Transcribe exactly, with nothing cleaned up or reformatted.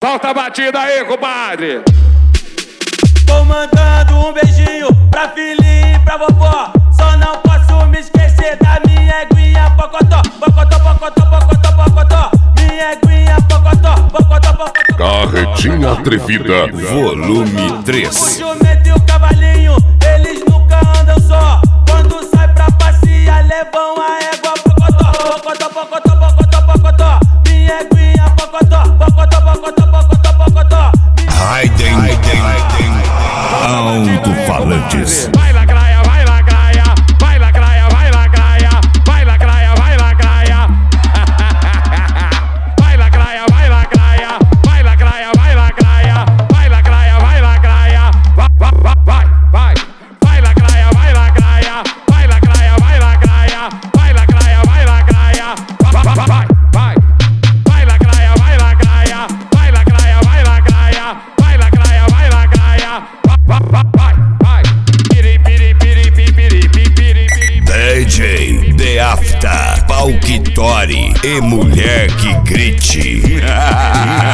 Solta a batida aí, compadre. Tô mandando um beijinho pra filhinha e pra vovó. Só não posso me esquecer da minha eguinha pocotó. Pocotó, pocotó, pocotó, pocotó. Minha eguinha pocotó, pocotó, pocotó. Carretinha Atrevida, volume três. O jumento e o cavalinho, eles nunca andam só. Quando sai pra passear, levam a égua pocotó. Pocotó, pocotó, pocotó, pocotó. Minha eguinha pocotó, pocotó, pocotó, pocotó, pocotó. Raiden, Raiden, Raiden, alto-falantes. Vai lacraia, vai lacraia, vai lacraia, vai lacraia, vai lacraia, vai lacraia. Vai lacraia, vai lacraia, vai lacraia, vai lacraia, vai lacraia, vai lacraia. Vai, vai, vai, vai, vai lacraia, vai lacraia, vai lacraia, vai lacraia, vai lacraia, vai lacraia. Vai, vai, vai, vai, vai lacraia, vai lacraia, vai lacraia, vai lacraia, vai lacraia, vai lacraia. Vai, vai, vai, vai. Piri, piri, piri, piri, piri, piri, piri. D J The After, Palquitori e mulher que grite.